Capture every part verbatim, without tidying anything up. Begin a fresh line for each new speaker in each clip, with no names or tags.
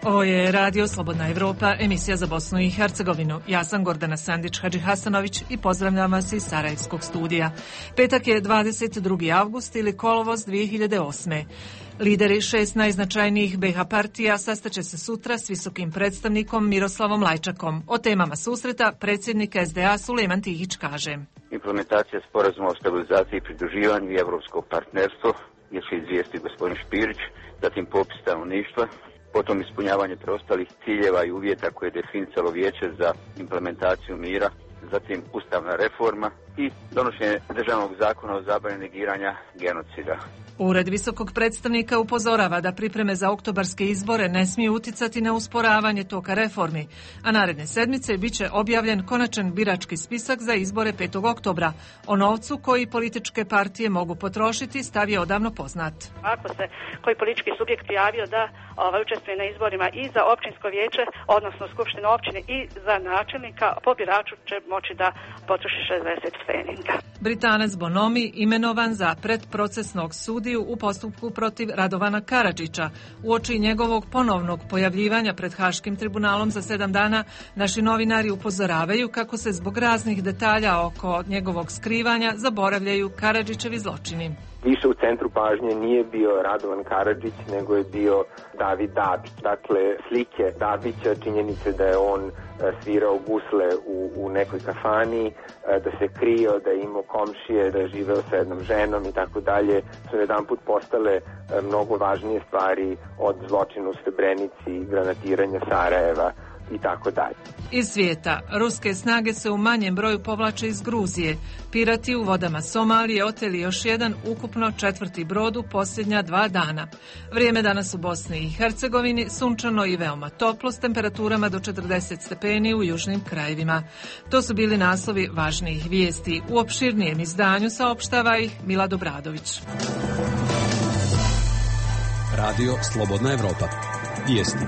Ovo je Radio Slobodna Evropa, emisija za Bosnu i Hercegovinu. Ja sam Gordana Sandić-Hadži Hasanović i pozdravljam vas iz Sarajevskog studija. Petak je dvadeset drugi avgust ili kolovoz dvije hiljade osme. Lideri šest najznačajnijih be ha partija sastaće se sutra s visokim predstavnikom Miroslavom Lajčakom. O temama susreta predsjednik es de a Sulejman Tihić kaže:
Implementacija sporazuma o stabilizaciji i pridruživanju i evropsko partnerstvo, gdje će izvijesti gospodin Špirić, zatim popis stanovništva, potom ispunjavanje preostalih ciljeva i uvjeta koje je definicalo Vijeće za implementaciju mira, zatim ustavna reforma i donošenje državnog zakona o zabrani negiranja genocida.
Ured visokog predstavnika upozorava da pripreme za oktobarske izbore ne smiju uticati na usporavanje toka reformi, a naredne sedmice bit će objavljen konačan birački spisak za izbore petog oktobra. O novcu koji političke partije mogu potrošiti stav je odavno poznat.
Ako se koji politički subjekt prijavio da ovaj, učestvuje na izborima i za općinsko vijeće, odnosno skupštinu općine i za načelnika, po biraču će moći da potroši šezdeset pfeninga.
Britanac Bonomi imenovan za predprocesnog sudiju u postupku protiv Radovana Karadžića. Uoči njegovog ponovnog pojavljivanja pred Haškim tribunalom za sedam dana, naši novinari upozoravaju kako se zbog raznih detalja oko njegovog skrivanja zaboravljaju Karadžićevi zločini.
Više u centru pažnje nije bio Radovan Karadžić, nego je bio David Dabić. Dakle, slike Dabića, činjenice da je on svirao gusle u, u nekoj kafani, da se krio, da je imao komšije, da je živeo sa jednom ženom i tako dalje, su jedanput postale mnogo važnije stvari od zločina u Srebrenici, granatiranja Sarajeva i tako dalje.
Iz svijeta, ruske snage se u manjem broju povlače iz Gruzije. Pirati u vodama Somalije oteli još jedan, ukupno četvrti brod u posljednja dva dana. Vrijeme danas u Bosni i Hercegovini sunčano i veoma toplo s temperaturama do četrdeset stepeni u južnim krajevima. To su bili naslovi važnijih vijesti. U opširnijem izdanju saopštava ih Mila Dobradović.
Radio Slobodna Evropa. Vijesti.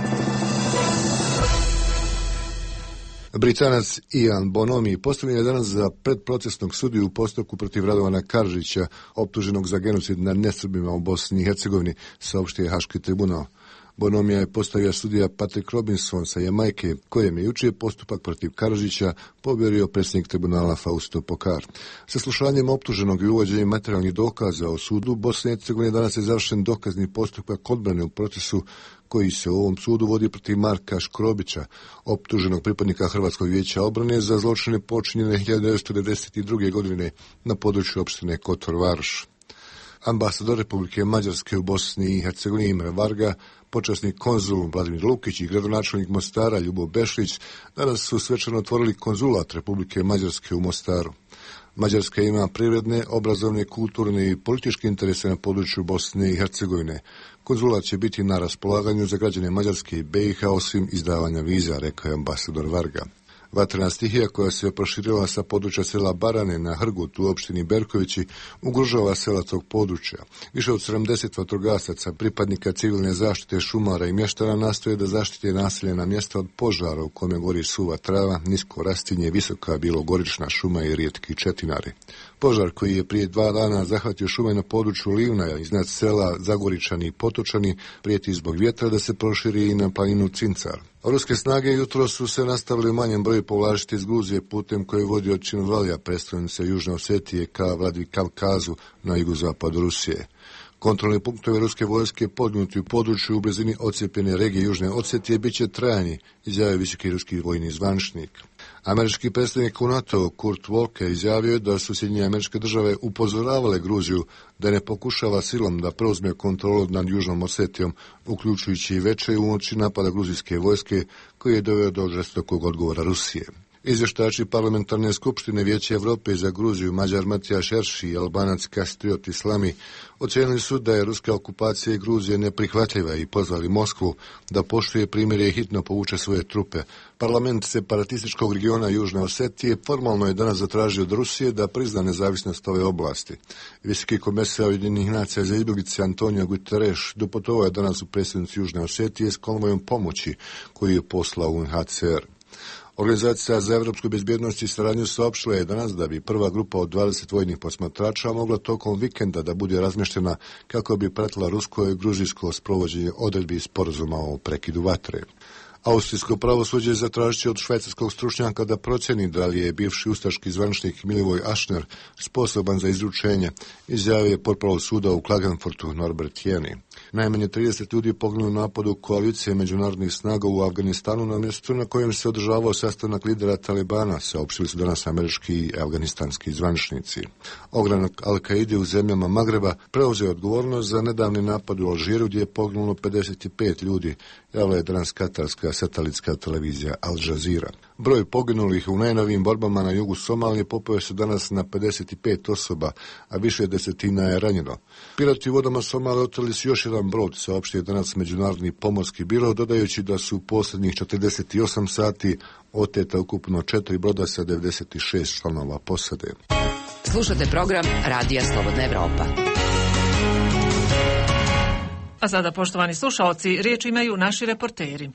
Britanac Ian Bonomi postavljen je danas za predprocesnog sudiju u postupku protiv Radovana Karadžića, optuženog za genocid nad nesrbima u Bosni i Hercegovini, saopštio je Haški tribunal. Bonomija je postavio sudija Patrick Robinson sa Jamajke, kojem je jučer postupak protiv Karadžića povjerio predsjednik tribunala Fausto Pokar. Saslušanjem optuženog i uvođenjem materijalnih dokaza o sudu Bosne i Hercegovine danas je završen dokazni postupak odbrane u procesu koji se u ovom sudu vodi protiv Marka Škrobića, optuženog pripadnika Hrvatskog vijeća obrane za zločine počinjene hiljadu devetsto devedeset druge. godine na području opštine Kotor Varoš. Ambasador Republike Mađarske u Bosni i Hercegovini Imre Varga, počasni konzul Vladimir Lukić i gradonačelnik Mostara Ljubo Bešlić danas su svečano otvorili konzulat Republike Mađarske u Mostaru. Mađarska ima privredne, obrazovne, kulturne i političke interese na području Bosne i Hercegovine. Konzulat će biti na raspolaganju za građane Mađarske i be i ha osim izdavanja viza, rekao je ambasador Varga. Vatrena stihija koja se proširila sa područja sela Barane na Hrgut u opštini Berkovići ugrožava sela tog područja. Više od sedamdeset vatrogasaca, pripadnika civilne zaštite, šumara i mještana nastoje da zaštite naseljena mjesta od požara u kome gori suva trava, nisko rastinje, visoka bilogorična šuma i rijetki četinari. Požar koji je prije dva dana zahvatio šume na području Livna iznad sela Zagoričani i Potočani prijeti zbog vjetra da se proširi i na planinu Cincar. Ruske snage jutro su se nastavili u manjem broju povlačiti iz Gruzije putem koji vodi od Činovalija, predstavnice Južne Osetije ka Vladikavkazu na jugozapadu Rusije. Kontrolni punktovi ruske vojske podnuti u području u blizini odcijepljene regije Južne Osetije bit će trajni, izjavio visoki ruski vojni zvaničnik. Američki predstavnik u NATO Kurt Volker izjavio je da su Sjedinjene Američke Države upozoravale Gruziju da ne pokušava silom da preuzme kontrolu nad Južnom Osetijom, uključujući i veće uoči napada gruzijske vojske koji je doveo do žestokog odgovora Rusije. Izvještači parlamentarne skupštine Vijeća Evrope za Gruziju, Mađar Matija Šerši i Albanac Kastriot Islami ocijenili su da je ruska okupacija Gruzije neprihvatljiva i pozvali Moskvu da poštuje primjerje i hitno povuče svoje trupe. Parlament separatističkog regiona Južne Osetije formalno je danas zatražio od Rusije da prizna nezavisnost ove oblasti. Visoki komesar Ujedinjenih nacija za izbjeglice Antonio Guterres doputovao je danas u predsjednicu Južne Osetije s konvojom pomoći koju je poslao u en ha ce er. Organizacija za evropsku bezbjednost i saradnju saopštila je danas da bi prva grupa od dvadeset vojnih posmatrača mogla tokom vikenda da bude razmještena kako bi pratila rusko i gruzijsko sprovođenje odredbi sporazuma o prekidu vatre. Austrijsko pravosuđe zatražit će od švajcarskog stručnjaka da procjeni da li je bivši ustaški zvaničnik Milivoj Ašner sposoban za izručenje, izjavio je portparol suda u Klagenfurtu Norbert Jeni. Najmanje trideset ljudi poginulo u napadu koalicije međunarodnih snaga u Afganistanu na mjestu na kojem se održavao sastanak lidera Talibana, saopštili su danas američki i afganistanski zvaničnici. Ogranak Al-Kaide u zemljama Magreba preuzeo odgovornost za nedavni napad u Alžiru gdje je poginulo pedeset pet ljudi, javila je danas katarska satelitska televizija Al Jazeera. Broj poginulih u najnovijim borbama na jugu Somalije popeo se danas na pedeset pet osoba, a više desetina je ranjeno. Pirati u vodama Somalije oteli su još jedan brod, saopštio je danas Međunarodni pomorski biro, dodajući da su u posljednjih četrdeset osam sati oteta ukupno četiri broda sa devedeset šest članova posade.
Slušate program Radija Slobodna Evropa.
A sada, poštovani slušaoci, riječ imaju naši reporteri.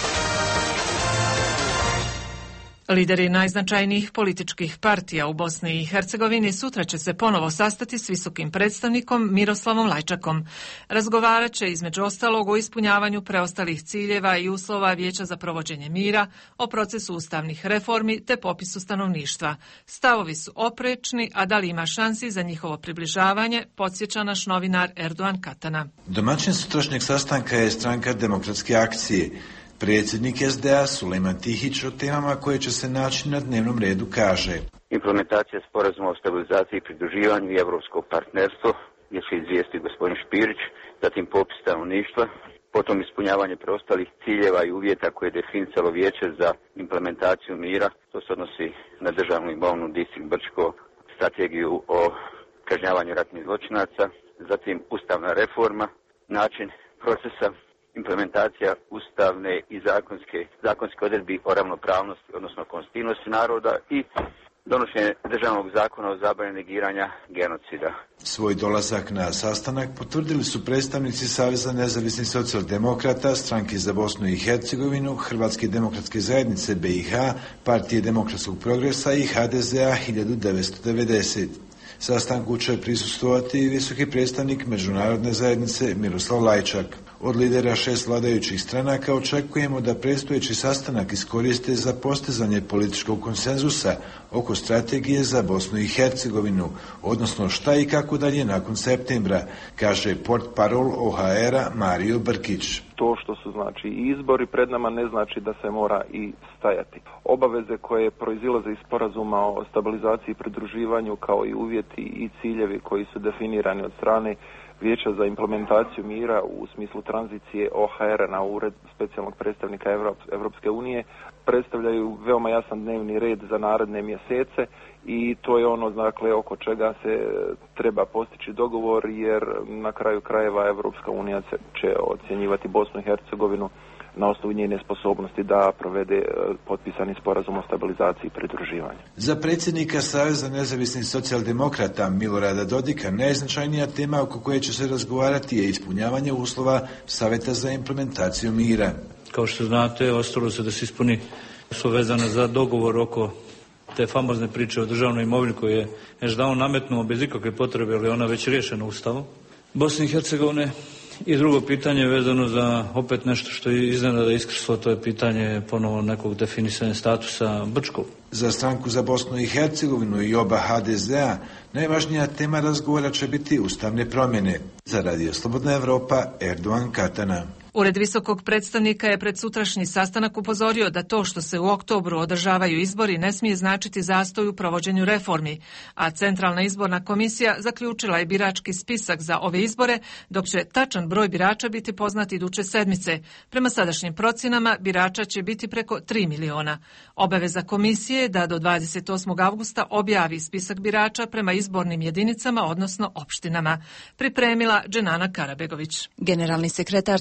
Lideri najznačajnijih političkih partija u Bosni i Hercegovini sutra će se ponovo sastati s visokim predstavnikom Miroslavom Lajčakom. Razgovarat će između ostalog o ispunjavanju preostalih ciljeva i uslova Vijeća za provođenje mira, o procesu ustavnih reformi te popisu stanovništva. Stavovi su oprečni, a da li ima šansi za njihovo približavanje, podsjeća naš novinar Erdogan Katana.
Domaćin sutrašnjeg sastanka je stranka Demokratske akcije. Predsjednik S D A Sulejman Tihić o temama koje će se naći na dnevnom redu kaže:
Implementacija sporazuma o stabilizaciji i pridruživanju i evropsko partnerstvo, gdje će izvijesti gospodin Špirić, zatim popis stanovništva, potom ispunjavanje preostalih ciljeva i uvjeta koje je definicalo Vijeće za implementaciju mira, to se odnosi na državnu imovinu, distrikt Brčko, strategiju o kažnjavanju ratnih zločinaca, zatim ustavna reforma, način procesa, implementacija ustavne i zakonske, zakonske odredbi o ravnopravnosti, odnosno konstitutivnosti naroda i donošenje državnog zakona o zabrani negiranja genocida.
Svoj dolazak na sastanak potvrdili su predstavnici Saveza nezavisnih socijaldemokrata, Stranke za Bosnu i Hercegovinu, Hrvatske demokratske zajednice B i H, Partije demokratskog progresa i H D Z A hiljadu devetsto devedeset. Sastanku će prisustvovati i visoki predstavnik međunarodne zajednice Miroslav Lajčak. Od lidera šest vladajućih stranaka očekujemo da predstojeći sastanak iskoriste za postizanje političkog konsenzusa oko strategije za Bosnu i Hercegovinu, odnosno šta i kako dalje nakon septembra, kaže portparol O H R-a Mario Brkić.
To što su znači izbori pred nama ne znači da se mora i stajati. Obaveze koje proizilaze iz sporazuma o stabilizaciji i pridruživanju kao i uvjeti i ciljevi koji su definirani od strane Vijeća za implementaciju mira u smislu tranzicije O H R-a na ured specijalnog predstavnika Evropske unije predstavljaju veoma jasan dnevni red za naredne mjesece i to je ono dakle oko čega se treba postići dogovor, jer na kraju krajeva Evropska unija će ocjenjivati Bosnu i Hercegovinu na osnovu njene sposobnosti da provede potpisani sporazum o stabilizaciji i pridruživanju.
Za predsjednika Saveza nezavisnih socijaldemokrata Milorada Dodika najznačajnija tema oko koje će se razgovarati je ispunjavanje uslova Savjeta za implementaciju mira.
Kao što znate, ostalo se da se ispuni su vezane za dogovor oko te famozne priče o državnoj imovini koje je S D A nametnuo bez ikakve potrebe, ali ona već riješena Ustavom Bosne i Hercegovine. I drugo pitanje je vezano za opet nešto što je iznenada iskrslo, to je pitanje ponovo nekog definisanja statusa Brčkog.
Za stranku za Bosnu i Hercegovinu i oba H D Z A najvažnija tema razgovora će biti ustavne promjene. Za Radio Slobodna Evropa, Erdogan Katana.
Ured visokog predstavnika je pred sutrašnji sastanak upozorio da to što se u oktobru održavaju izbori ne smije značiti zastoj u provođenju reformi, a Centralna izborna komisija zaključila je birački spisak za ove izbore, dok će tačan broj birača biti poznat iduće sedmice. Prema sadašnjim procjenama birača će biti preko tri miliona. Obaveza komisije je da do dvadeset osmog avgusta objavi spisak birača prema izbornim jedinicama, odnosno opštinama. Pripremila Dženana Karabegović.
Generalni sekretar Centralne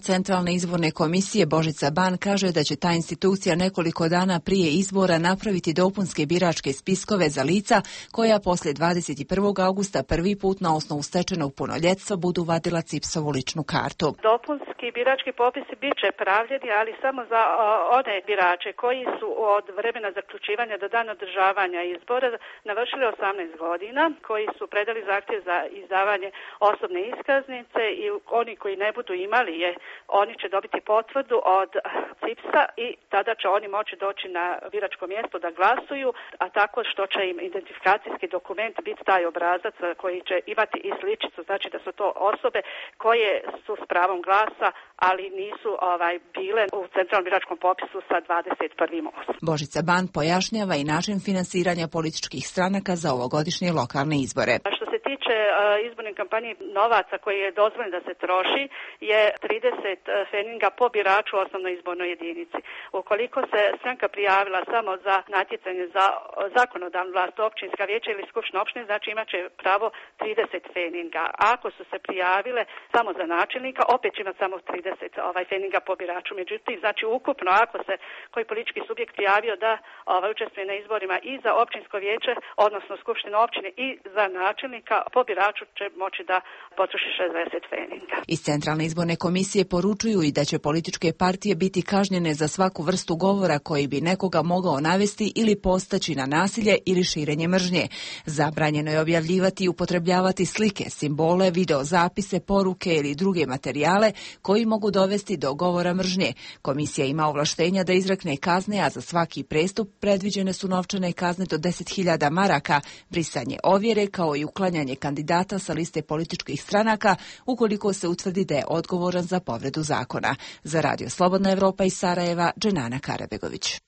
Centralne izborne komisije Božica Ban kaže da će ta institucija nekoliko dana prije izbora napraviti dopunske biračke spiskove za lica koja poslije dvadeset prvog augusta prvi put na osnovu stečenog punoljetstva budu vadila cipsovu ličnu kartu.
Dopunski birački popisi bit će pravljeni, ali samo za o, one birače koji su od vremena zaključivanja do dana održavanja izbora navršili osamnaest godina, koji su predali zahtjev za izdavanje osobne iskaznice i oni koji ne budu imali je, oni će dobiti potvrdu od cipsa i tada će oni moći doći na biračko mjesto da glasuju, a tako što će im identifikacijski dokument biti taj obrazac koji će imati i sličicu, znači da su to osobe koje su s pravom glasa, ali nisu ovaj bile u centralnom biračkom popisu sa dvadeset prvog osmog
Božica Ban pojašnjava i način finansiranja političkih stranaka za ovogodišnje lokalne izbore.
Što se tiče uh, izborne kampanje, novaca koji je dozvoljen da se troši je trideset feninga po biraču u osnovnoj izbornoj jedinici. Ukoliko se stranka prijavila samo za natjecanje za zakonodavnu vlast, općinska vijeća ili skupština opštine, znači imat će pravo trideset feninga. Ako su se prijavile samo za načelnika, opet će imati samo trideset ovaj, feninga po biraču. Međutim, znači ukupno ako se koji politički subjekt prijavio da ovaj, učestvuje na izborima i za općinsko vijeće, odnosno skupštinu općine i za načelnika, po biraču će moći da potroši šezdeset feninga.
Iz Centralne izborne komisije poručuju i da će političke partije biti kažnjene za svaku vrstu govora koji bi nekoga mogao navesti ili postaći na nasilje ili širenje mržnje. Zabranjeno je objavljivati i upotrebljavati slike, simbole, videozapise, poruke ili druge materijale koji mogu dovesti do govora mržnje. Komisija ima ovlaštenja da izrekne kazne, a za svaki prestup predviđene su novčane kazne do deset hiljada maraka, brisanje ovjere kao i uklanjanje kandidata sa liste političkih stranaka ukoliko se utvrdi da je odgovoran za povredu zakona. Za Radio Slobodna Evropa iz Sarajeva, Dženana Karabegović.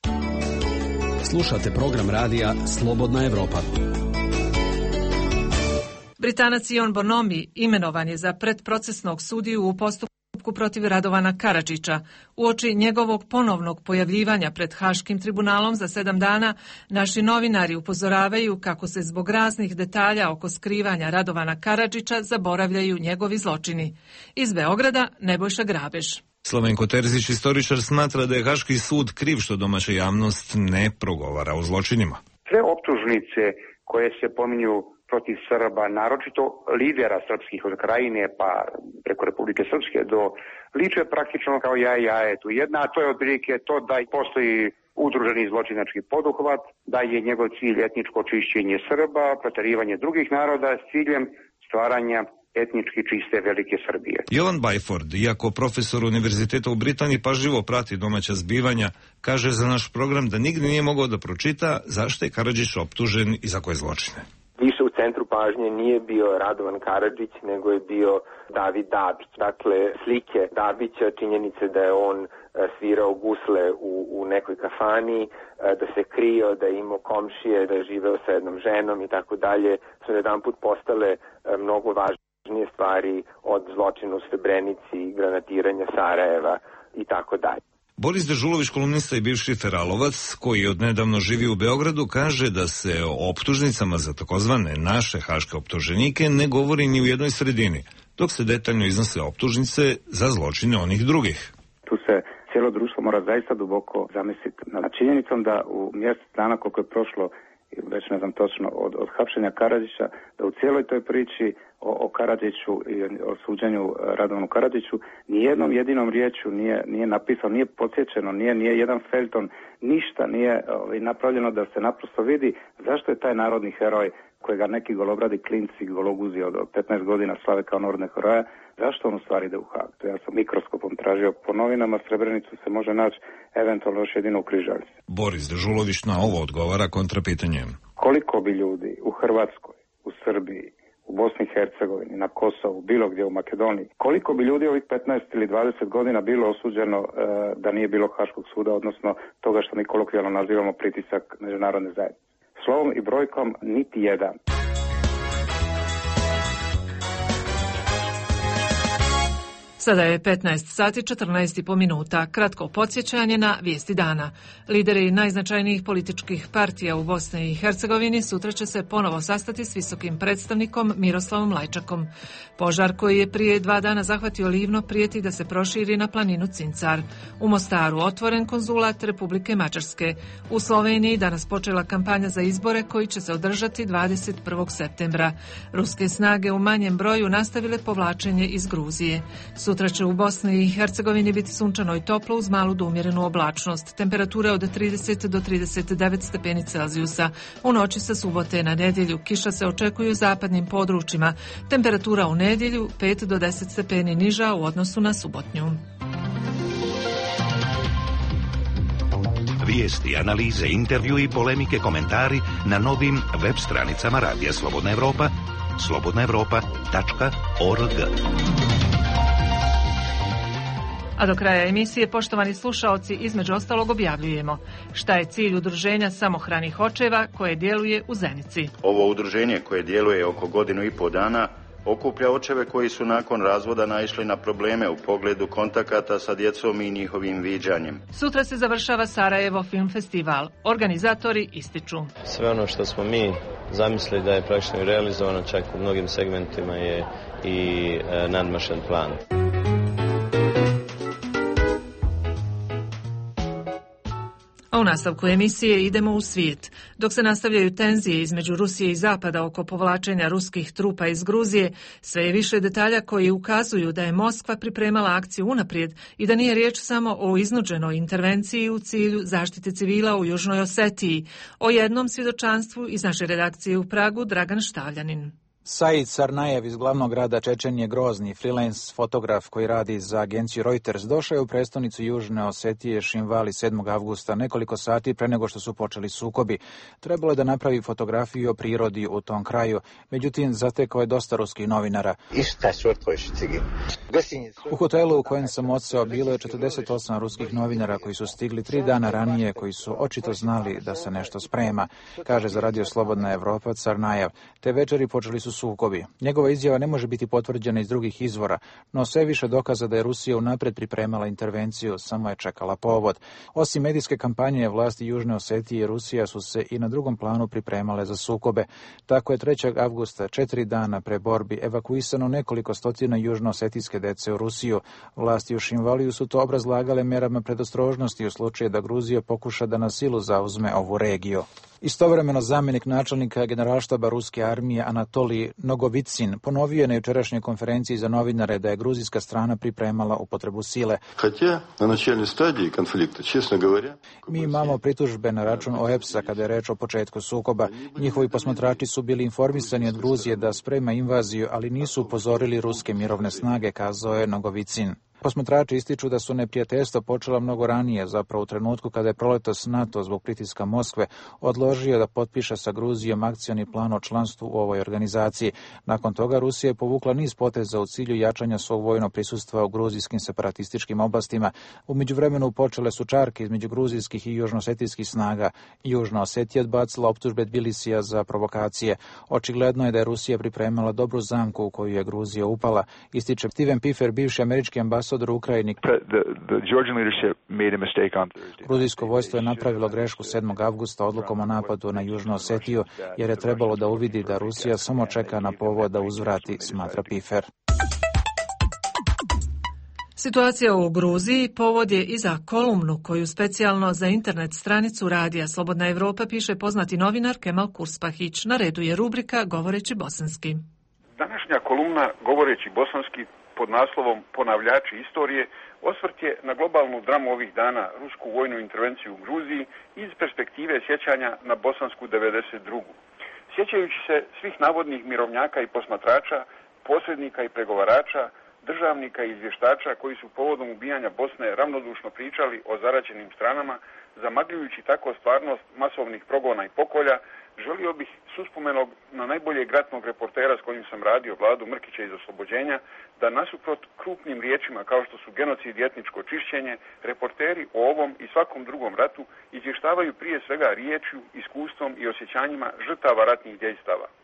Slušate program radija Slobodna Evropa.
Britanac Ion Bonomi imenovan je za predprocesnog sudiju u postupku protiv Radovana Karadžića. Uoči njegovog ponovnog pojavljivanja pred Haškim tribunalom za sedam dana, naši novinari upozoravaju kako se zbog raznih detalja oko skrivanja Radovana Karadžića zaboravljaju njegovi zločini. Iz Beograda, Nebojša Grabež.
Slavenko Terzić, istoričar, smatra da je Haški sud kriv što domaća javnost ne progovara o zločinima.
Sve optužnice koje se pominju protiv Srba, naročito lidera srpskih od Krajine pa preko Republike Srpske do liče praktično kao jaje jajetu. Jedna, a to je otprilike to da postoji udruženi zločinački poduhvat, da je njegov cilj etničko čišćenje Srba, proterivanje drugih naroda s ciljem stvaranja etnički čiste velike Srbije.
Jovan Byford, iako profesor univerziteta u Britaniji pažljivo prati domaća zbivanja, kaže za naš program da nigdje nije mogao da pročita zašto je Karadžić optužen i za koje zločine.
Više u centru pažnje nije bio Radovan Karadžić, nego je bio David Dabić. Dakle, slike Dabića, činjenice da je on svirao gusle u, u nekoj kafani, da se krio, da je imao komšije, da je živeo sa jednom ženom i tako dalje, su jedanput postale mnogo važnije stvari od zločina u Srebrenici, granatiranja Sarajeva i tako dalje.
Boris Dežulović, kolumnista i bivši feralovac, koji odnedavno živi u Beogradu, kaže da se o optužnicama za takozvane naše haške optuženike ne govori ni u jednoj sredini, dok se detaljno iznose optužnice za zločine onih drugih.
Tu se cijelo društvo mora zaista duboko zamisliti nad činjenicom da u mjesec dana koliko je prošlo, već ne znam točno, od, od hapšenja Karadžića, da u cijeloj toj priči o, o Karadžiću i o suđenju Radovanu Karadžiću nijednom jedinom riječju nije, nije napisano, nije podsjećeno, nije, nije jedan felton, ništa nije ovaj, napravljeno da se naprosto vidi zašto je taj narodni heroj kojega neki golobradi klinci, gologuzi od petnaest godina slave kao narodne heroje, zašto on u stvari ide u Hag? Ja sam mikroskopom tražio po novinama, Srebrenicu se može naći eventualno još jedino u Križaljci.
Boris Dežulović na ovo odgovara kontrapitanjem.
Koliko bi ljudi u Hrvatskoj, u Srbiji, u Bosni i Hercegovini, na Kosovu, bilo gdje u Makedoniji, koliko bi ljudi ovih petnaest ili dvadeset godina bilo osuđeno e, da nije bilo Haškog suda, odnosno toga što mi kolokvijalno nazivamo pritisak međunarodne zajednice. Slovom i brojkom niti jedan.
Sada je petnaest sati četrnaest i po minuta. Kratko podsjećanje na vijesti dana. Lideri najznačajnijih političkih partija u Bosni i Hercegovini sutra će se ponovo sastati s visokim predstavnikom Miroslavom Lajčakom. Požar koji je prije dva dana zahvatio Livno prijeti da se proširi na planinu Cincar. U Mostaru otvoren konzulat Republike Mađarske. U Sloveniji danas počela kampanja za izbore koji će se održati dvadeset prvog septembra. Ruske snage u manjem broju nastavile povlačenje iz Gruzije. Sutra će u Bosni i Hercegovini biti sunčano i toplo uz malu do umjerenu oblačnost. Temperature od trideset do trideset devet stepeni Celzijusa. U noći sa subote na nedjelju kiša se očekuju u zapadnim područjima. Temperatura u nedjelju pet do deset stepeni niža u odnosu na subotnju.
Vijesti, analize, intervju i polemike, komentari na novim web stranicama Radija Slobodna Evropa, slobodna evropa tačka org.
A do kraja emisije, poštovani slušaoci, između ostalog objavljujemo šta je cilj udruženja samohranih očeva koje djeluje u Zenici.
Ovo udruženje koje djeluje oko godinu i pol dana okuplja očeve koji su nakon razvoda naišli na probleme u pogledu kontakata sa djecom i njihovim viđanjem.
Sutra se završava Sarajevo Film Festival. Organizatori ističu:
sve ono što smo mi zamislili da je praktično realizovano, čak u mnogim segmentima je i e, nadmašen plan.
A u nastavku emisije idemo u svijet. Dok se nastavljaju tenzije između Rusije i Zapada oko povlačenja ruskih trupa iz Gruzije, sve je više detalja koji ukazuju da je Moskva pripremala akciju unaprijed i da nije riječ samo o iznuđenoj intervenciji u cilju zaštite civila u Južnoj Osetiji. O jednom svjedočanstvu iz naše redakcije u Pragu Dragan Štavljanin.
Said Sarnajev iz glavnog grada Čečenije Grozni, freelance fotograf koji radi za agenciju Reuters, došao je u prestonicu Južne Osetije Šinvali sedmog avgusta, nekoliko sati pre nego što su počeli sukobi. Trebalo je da napravi fotografiju o prirodi u tom kraju, međutim zatekao je dosta ruskih novinara. U hotelu u kojem sam odseo bilo je četrdeset osam ruskih novinara koji su stigli tri dana ranije, koji su očito znali da se nešto sprema, kaže za Radio Slobodna Evropa Sarnajev. Te večeri počeli su sukobi. Njegova izjava ne može biti potvrđena iz drugih izvora, no sve više dokaza da je Rusija unaprijed pripremala intervenciju, samo je čekala povod. Osim medijske kampanje, vlasti Južne Osetije i Rusija su se i na drugom planu pripremale za sukobe. Tako je trećeg avgusta, četiri dana pre borbi, evakuisano nekoliko stotina južnoosetijske dece u Rusiju. Vlasti u Šinvaliju su to obrazlagale merama predostrožnosti u slučaju da Gruzija pokuša da na silu zauzme ovu regiju. Istovremeno zamjenik načelnika generalštaba ruske armije Anatolij Nogovicin ponovio je na jučerašnjoj konferenciji za novinare da je gruzijska strana pripremala upotrebu sile. Mi imamo pritužbe na račun O E P S-a kada je reč o početku sukoba. Njihovi posmatrači su bili informisani od Gruzije da sprema invaziju, ali nisu upozorili ruske mirovne snage, kazao je Nogovicin. Posmatrači ističu da su neprijateljstva počela mnogo ranije, zapravo u trenutku kada je proletos NATO zbog pritiska Moskve odložio da potpiše sa Gruzijom akcioni plan o članstvu u ovoj organizaciji. Nakon toga Rusija je povukla niz poteza u cilju jačanja svog vojnog prisustva u gruzijskim separatističkim oblastima. U međuvremenu počele su čarke između gruzijskih i južnoosetijskih snaga. Južna Osetija odbacila optužbe Tbilisija za provokacije. Očigledno je da je Rusija pripremala dobru zamku u koju je Gruzija upala, ističe Steven Piffer, bivši američki ambasador u Ukrajini. Gruzijsko vojstvo je napravilo grešku sedmog avgusta odlukom o napadu na Južnu Osetiju, jer je trebalo da uvidi da Rusija samo čeka na povod da uzvrati, smatra Piffer.
Situacija u Gruziji povod je i za kolumnu koju specijalno za internet stranicu Radija Slobodna Evropa piše poznati novinar Kemal Kurspahić. Na redu je rubrika Govoreći bosanski.
Današnja kolumna Govoreći bosanski pod naslovom Ponavljači istorije osvrt je na globalnu dramu ovih dana, rusku vojnu intervenciju u Gruziji iz perspektive sjećanja na bosansku devedeset drugu. Sjećajući se svih navodnih mirovnjaka i posmatrača, posrednika i pregovarača, državnika i izvještača koji su povodom ubijanja Bosne ravnodušno pričali o zaraćenim stranama, zamagljujući tako stvarnost masovnih progona i pokolja, želio bih s uspomenog na najboljeg ratnog reportera s kojim sam radio, Vladu Mrkića iz Oslobođenja, da nasuprot krupnim riječima kao što su genocid i etničko čišćenje, reporteri o ovom i svakom drugom ratu izvještavaju prije svega riječju, iskustvom i osjećanjima žrtava ratnih dejstava.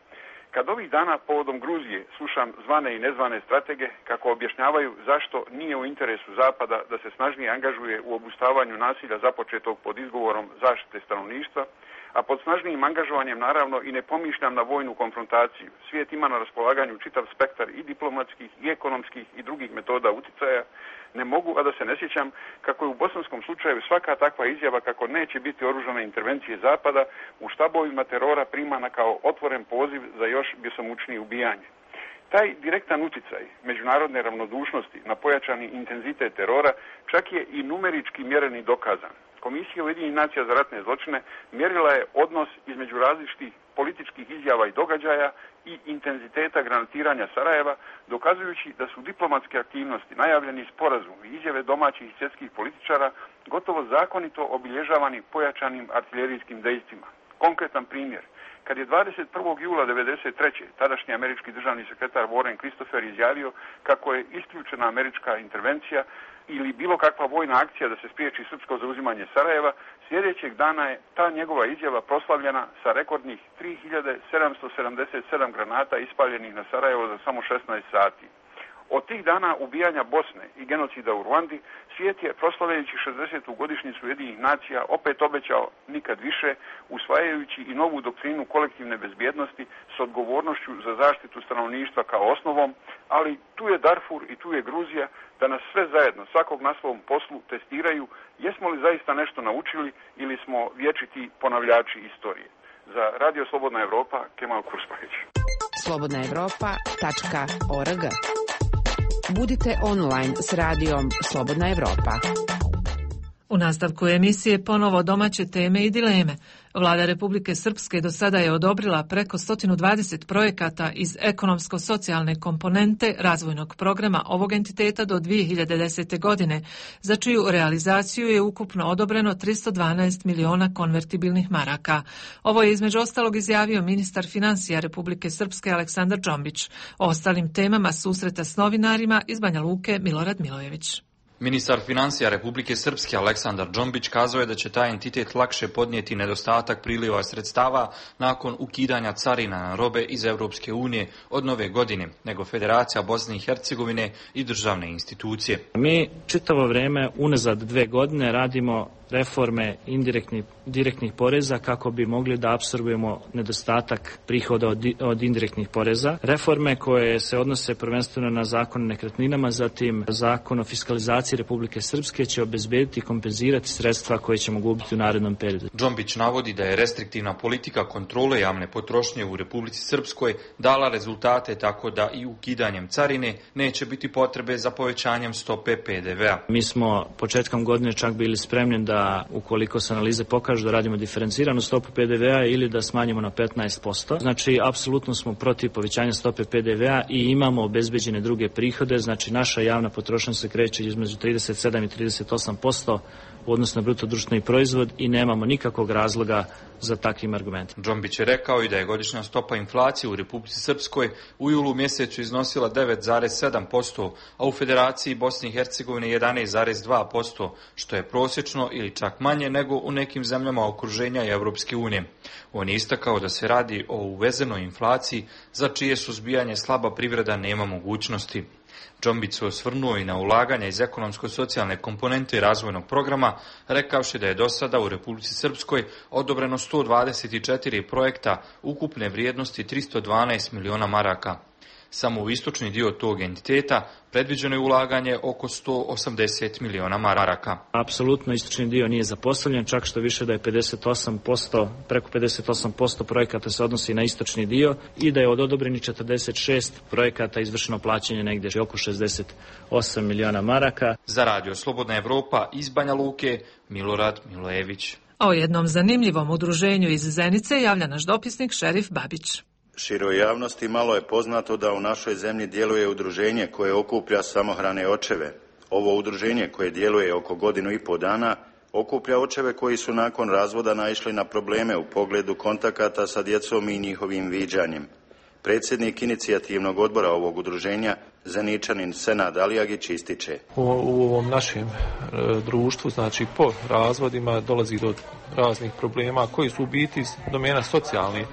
Kad ovih dana povodom Gruzije slušam zvane i nezvane stratege kako objašnjavaju zašto nije u interesu Zapada da se snažnije angažuje u obustavanju nasilja započetog pod izgovorom zaštite stanovništva, a pod snažnijim angažovanjem naravno i ne pomišljam na vojnu konfrontaciju. Svijet ima na raspolaganju čitav spektar i diplomatskih i ekonomskih i drugih metoda uticaja. Ne mogu, a da se ne sjećam kako je u bosanskom slučaju svaka takva izjava kako neće biti oružane intervencije Zapada u štabovima terora primana kao otvoren poziv za još bjesomučnije ubijanje. Taj direktan utjecaj međunarodne ravnodušnosti na pojačani intenzitet terora čak je i numerički mjeren i dokazan. Komisija Ujedinjenih nacija za ratne zločine mjerila je odnos između različitih političkih izjava i događaja i intenziteta granatiranja Sarajeva, dokazujući da su diplomatske aktivnosti, najavljeni sporazum i izjave domaćih i svjetskih političara gotovo zakonito obilježavani pojačanim artiljerijskim dejstvima. Konkretan primjer. Kad je dvadeset prvog jula devedeset treće tadašnji američki državni sekretar Warren Christopher izjavio kako je isključena američka intervencija ili bilo kakva vojna akcija da se spriječi srpsko zauzimanje Sarajeva, sljedećeg dana je ta njegova izjava proslavljena sa rekordnih tri hiljade sedamsto sedamdeset sedam granata ispaljenih na Sarajevo za samo šesnaest sati. Od tih dana ubijanja Bosne i genocida u Ruandi, svijet je, proslavljajući šezdesetu godišnjicu Ujedinjenih nacija, opet obećao nikad više, usvajajući i novu doktrinu kolektivne bezbjednosti s odgovornošću za zaštitu stanovništva kao osnovom, ali tu je Darfur i tu je Gruzija da nas sve zajedno, svakog na svom poslu, testiraju jesmo li zaista nešto naučili ili smo vječiti ponavljači istorije. Za Radio Slobodna Evropa, Kemal Kurspanić.
slobodna evropa tačka org. Budite online s radijom Slobodna Evropa.
U nastavku emisije ponovo domaće teme i dileme. Vlada Republike Srpske do sada je odobrila preko sto dvadeset projekata iz ekonomsko-socijalne komponente razvojnog programa ovog entiteta do dvije hiljade desete. godine, za čiju realizaciju je ukupno odobreno tristo dvanaest miliona konvertibilnih maraka. Ovo je između ostalog izjavio ministar financija Republike Srpske Aleksandar Džombić. O ostalim temama susreta s novinarima iz Banja Luke Milorad Milojević.
Ministar financija Republike Srpske Aleksandar Džombić kazao je da će taj entitet lakše podnijeti nedostatak priliva sredstava nakon ukidanja carina na robe iz Europske unije od nove godine, nego Federacija Bosne i Hercegovine i državne institucije.
Mi čitavo vrijeme, unazad dve godine, radimo reforme indirektnih, direktnih poreza kako bi mogli da apsorbujemo nedostatak prihoda od, od indirektnih poreza. Reforme koje se odnose prvenstveno na zakon o nekretninama, zatim zakon o fiskalizaciji Republike Srpske će obezbediti i kompenzirati sredstva koje ćemo gubiti u narednom periodu.
Džombić navodi da je restriktivna politika kontrole javne potrošnje u Republici Srpskoj dala rezultate tako da i ukidanjem carine neće biti potrebe za povećanjem stope P D V-a.
Mi smo početkom godine čak bili spremni da ukoliko se analize pokažu da radimo diferenciranu stopu P D V-a ili da smanjimo na petnaest posto. Znači, apsolutno smo protiv povećanja stope P D V-a i imamo obezbeđene druge prihode. Znači, naša javna potrošnja se kreće između trideset sedam i trideset osam posto u odnosu na bruto društveni proizvod i nemamo nikakvog razloga za takvim argumentima.
Džombić je rekao i da je godišnja stopa inflacije u Republici Srpskoj u julu mjesecu iznosila devet zarez sedam posto, a u Federaciji Bosne i Hercegovine jedanaest zarez dva posto, što je prosječno ili čak manje nego u nekim zemljama okruženja i Europske unije. On je istakao da se radi o uvezenoj inflaciji za čije suzbijanje slaba privreda nema mogućnosti. Džombić se osvrnuo i na ulaganja iz ekonomsko-socijalne komponente razvojnog programa, rekavši da je do sada u Republici Srpskoj odobreno sto dvadeset četiri projekta ukupne vrijednosti tristo dvanaest miliona maraka. Samo u istočni dio tog entiteta predviđeno je ulaganje oko sto osamdeset miliona maraka.
Apsolutno istočni dio nije zapostavljen, čak što više da je pedeset osam posto, preko pedeset osam posto projekata se odnosi na istočni dio i da je od odobrenih četrdeset šest projekata izvršeno plaćanje negdje oko šezdeset osam miliona maraka.
Za Radio Slobodna Evropa iz Banja Luke, Milorad Milojević.
O jednom zanimljivom udruženju iz Zenice javlja naš dopisnik Šerif Babić.
Široj javnosti malo je poznato da u našoj zemlji djeluje udruženje koje okuplja samohrane očeve. Ovo udruženje koje djeluje oko godinu i pol dana okuplja očeve koji su nakon razvoda naišli na probleme u pogledu kontakata sa djecom i njihovim viđanjem. Predsjednik inicijativnog odbora ovog udruženja, Zeničanin Senad Alijagić, ističe.
U, u ovom našem e, društvu, znači po razvodima dolazi do raznih problema koji su u biti domena socijalne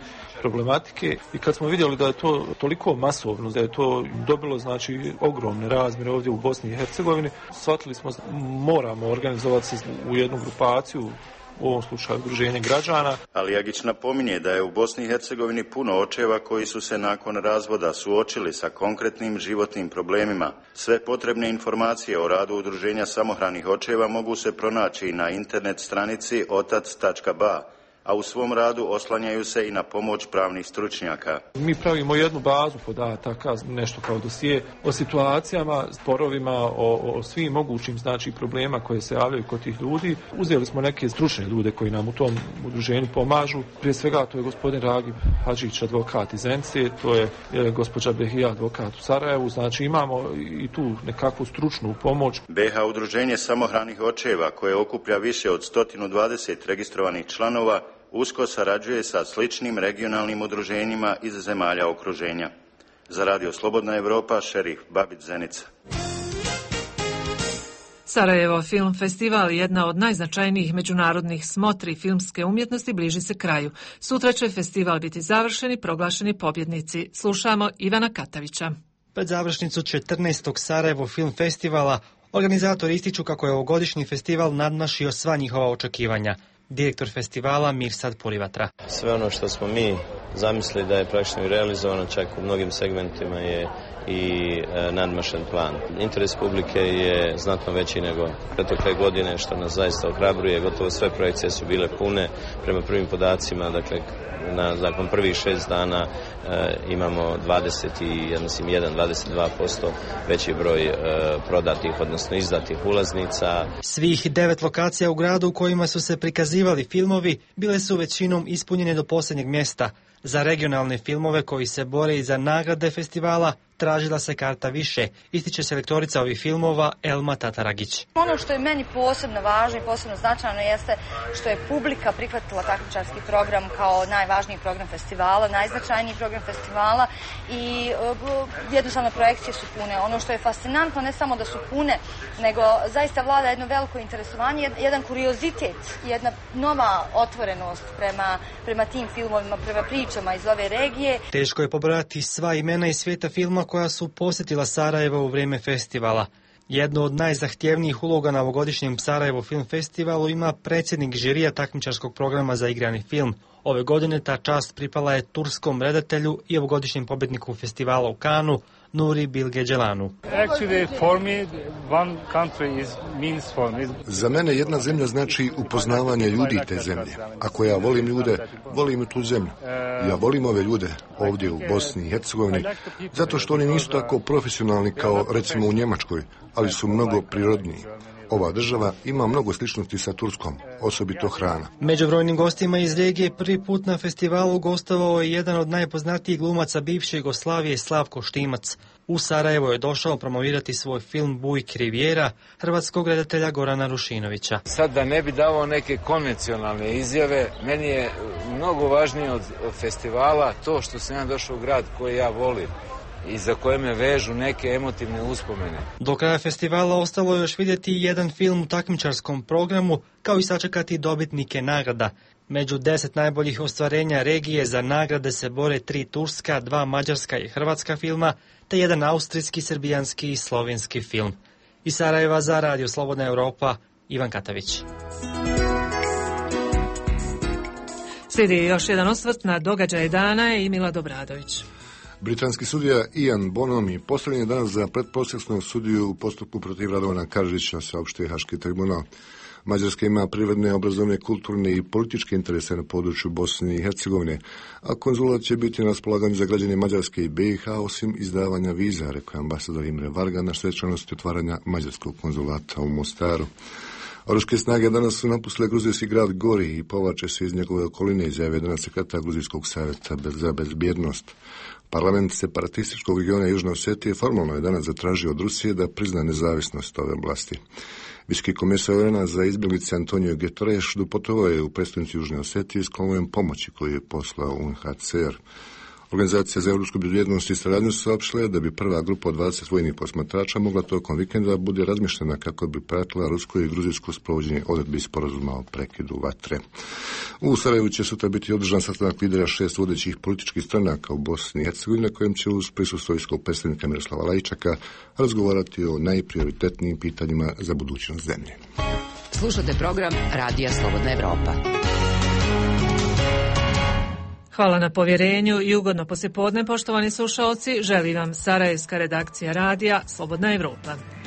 problematike i kad smo vidjeli da je to toliko masovno, da je to dobilo znači ogromne razmjere ovdje u Bosni i Hercegovini, shvatili smo moramo organizovati se u jednu grupaciju, u ovom slučaju udruženje građana.
Ali Agić napominje da je u Bosni i Hercegovini puno očeva koji su se nakon razvoda suočili sa konkretnim životnim problemima. Sve potrebne informacije o radu udruženja samohranih očeva mogu se pronaći na internet stranici otac tačka ba, a u svom radu oslanjaju se i na pomoć pravnih stručnjaka.
Mi pravimo jednu bazu podataka, nešto kao dosije, o situacijama, sporovima, o, o svim mogućim znači problema koje se javljaju kod tih ljudi. Uzeli smo neke stručne ljude koji nam u tom udruženju pomažu. Prije svega to je gospodin Ragib Hadžić, advokat iz Zenice, to je, je gospođa Behija, advokat u Sarajevu. Znači imamo i tu nekakvu stručnu pomoć.
B H udruženje samohranih očeva koje okuplja više od sto dvadeset registrovanih članova usko sarađuje sa sličnim regionalnim udruženjima iz zemalja okruženja. Za Radio Slobodna Evropa, Šerif Babić, Zenica.
Sarajevo Film Festival, jedna od najznačajnijih međunarodnih smotri filmske umjetnosti, bliži se kraju. Sutra će festival biti završen i proglašeni pobjednici. Slušamo Ivana Katavića.
Pred završnicu četrnaestog Sarajevo Film Festivala organizatori ističu kako je ovogodišnji festival nadmašio sva njihova očekivanja. Direktor festivala Mirsad Polivatra.
Sve ono što smo mi zamislili da je praktično i realizovano, čak u mnogim segmentima je i e, nadmašen plan. Interes publike je znatno veći nego protekle godine, što nas zaista ohrabruje. Gotovo sve projekcije su bile pune. Prema prvim podacima, dakle, na nakon prvih šest dana e, imamo dvadeset jedan, dvadeset dva posto veći broj e, prodatih, odnosno izdatih ulaznica.
Svih devet lokacija u gradu u kojima su se prikazivali filmovi bile su većinom ispunjene do posljednjeg mjesta. Za regionalne filmove koji se bore i za nagrade festivala tražila se karta više, ističe selektorica ovih filmova Elma Tataragić.
Ono što je meni posebno važno i posebno značajno jeste što je publika prihvatila takmičarski program kao najvažniji program festivala, najznačajniji program festivala i uh, jednostavno projekcije su pune. Ono što je fascinantno ne samo da su pune, nego zaista vlada jedno veliko interesovanje, jedan kuriozitet, jedna nova otvorenost prema, prema tim filmovima, prema pričama iz ove regije.
Teško je pobrojati sva imena iz svijeta filma koja su posjetila Sarajevo u vrijeme festivala. Jednu od najzahtjevnijih uloga na ovogodišnjem Sarajevo Film Festivalu ima predsjednik žirija takmičarskog programa za igrani film. Ove godine ta čast pripala je turskom redatelju i ovogodišnjem pobjedniku festivala u Kanu, Nuri Bilge Ceylan'u.
Za mene jedna zemlja znači upoznavanje ljudi te zemlje. Ako ja volim ljude, volim i tu zemlju. Ja volim ove ljude ovdje u Bosni i Hercegovini, zato što oni nisu tako profesionalni kao recimo u Njemačkoj, ali su mnogo prirodniji. Ova država ima mnogo sličnosti sa Turskom, osobito hrana.
Među brojnim gostima iz regije prvi put na festivalu gostovao je jedan od najpoznatijih glumaca bivše Jugoslavije, Slavko Štimac. U Sarajevo je došao promovirati svoj film Bujk Rivijera hrvatskog redatelja Gorana Rušinovića.
Sad da ne bi davao neke konvencionalne izjave, meni je mnogo važnije od, od festivala to što sam ja došao u grad koji ja volim i za koje me vežu neke emotivne uspomene.
Do kraja festivala ostalo je još vidjeti jedan film u takmičarskom programu, kao i sačekati dobitnike nagrada. Među deset najboljih ostvarenja regije za nagrade se bore tri turska, dva mađarska i hrvatska filma, te jedan austrijski, srbijanski i slovenski film. Iz Sarajeva za Radio Slobodna Evropa, Ivan Katavić.
Slijedi još jedan osvrt na događaje dana i Milad Obradović.
Britanski sudija Ian Bonomi postavljen je danas za pretprosječnog sudiju u postupku protiv Radovana Karadžića, saopštio Haški tribunal. Mađarska ima privredne, obrazovne, kulturne i političke interese na području Bosne i Hercegovine, a konzulat će biti na raspolaganju za građane Mađarske i B i H osim izdavanja viza, rekao je ambasador Imre Varga na svečanosti otvaranja mađarskog konzulata u Mostaru. Oružke snage danas su napustile gruzijski grad Gori i povlače se iz njegove okoline, izjavio danas sekretar Gruzijskog savjeta za bezbjednost. Parlament separatističkog regiona Južne Osetije formalno je danas zatražio od Rusije da prizna nezavisnost ove oblasti. Visoki komesar U N-a za izbjeglice Antonio Guterres doputovao je u prestonicu Južne Osetije s konvojem pomoći koju je poslao U N H C R. Organizacija za evropsku bezbjednost i saradnju saopštila je da bi prva grupa od dvadeset vojnih posmatrača mogla tokom vikenda bude razmišljena kako bi pratila rusko i gruzijsko sprovođenje odredbi sporazuma o prekidu vatre. U Sarajevu će sutra biti održan sastanak lidera šest vodećih političkih stranaka u Bosni i Hercegovini, na kojem će uz prisustvo visokog predstavnika Miroslava Lajčaka razgovarati o najprioritetnijim pitanjima za budućnost zemlje.
Slušate program Radija Slobodna Evropa.
Hvala na povjerenju i ugodno poslijepodne, poštovani slušalci. Želim vam sarajevska redakcija radija Slobodna Evropa.